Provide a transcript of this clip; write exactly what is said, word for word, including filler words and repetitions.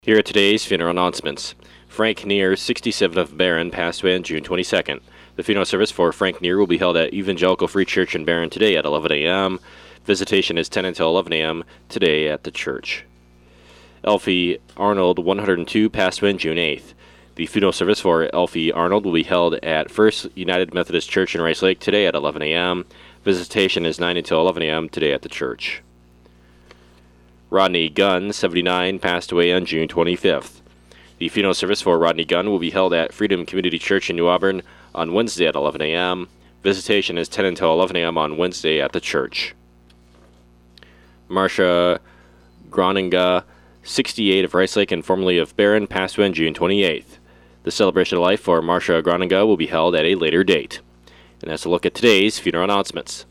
Here are today's funeral announcements. Frank Neer, sixty-seven of Barron, passed away on June twenty-second. The funeral service for Frank Neer will be held at Evangelical Free Church in Barron today at eleven a.m. Visitation is ten until eleven a.m. today at the church. Elfie Arnold, one hundred two, passed away on June eighth. The funeral service for Elfie Arnold will be held at First United Methodist Church in Rice Lake today at eleven a.m. Visitation is nine until eleven a.m. today at the church. Rodney Gunn, seventy-nine, passed away on June twenty-fifth. The funeral service for Rodney Gunn will be held at Freedom Community Church in New Auburn on Wednesday at eleven a.m. Visitation is ten until eleven a.m. on Wednesday at the church. Marcia Groninga, sixty-eight, of Rice Lake and formerly of Barron, passed away on June twenty-eighth. The celebration of life for Marcia Groninga will be held at a later date. And that's a look at today's funeral announcements.